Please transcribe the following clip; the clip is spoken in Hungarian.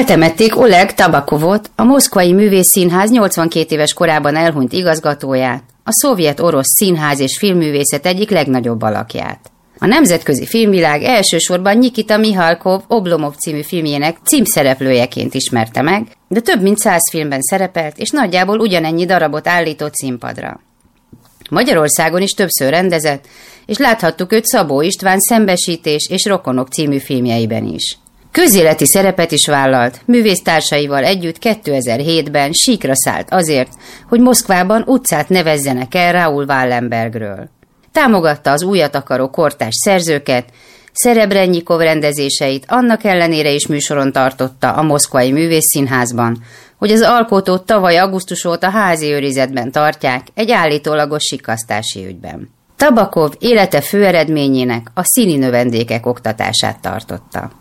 Eltemették Oleg Tabakovot, a Moszkvai Művészszínház 82 éves korában elhunyt igazgatóját, a szovjet-orosz színház és filmművészet egyik legnagyobb alakját. A nemzetközi filmvilág elsősorban Nikita Mihalkov Oblomov című filmjének címszereplőjeként ismerte meg, de több mint 100 filmben szerepelt, és nagyjából ugyanennyi darabot állított színpadra. Magyarországon is többször rendezett, és láthattuk őt Szabó István Szembesítés és Rokonok című filmjeiben is. Közéleti szerepet is vállalt, művésztársaival együtt 2007-ben síkra szállt azért, hogy Moszkvában utcát nevezzenek el Raoul Wallenbergről. Támogatta az újat akaró kortárs szerzőket, Szerebrennyikov rendezéseit annak ellenére is műsoron tartotta a Moszkvai Művészszínházban, hogy az alkotót tavaly augusztus óta házi őrizetben tartják egy állítólagos sikkasztási ügyben. Tabakov élete fő eredményének a színi növendékek oktatását tartotta.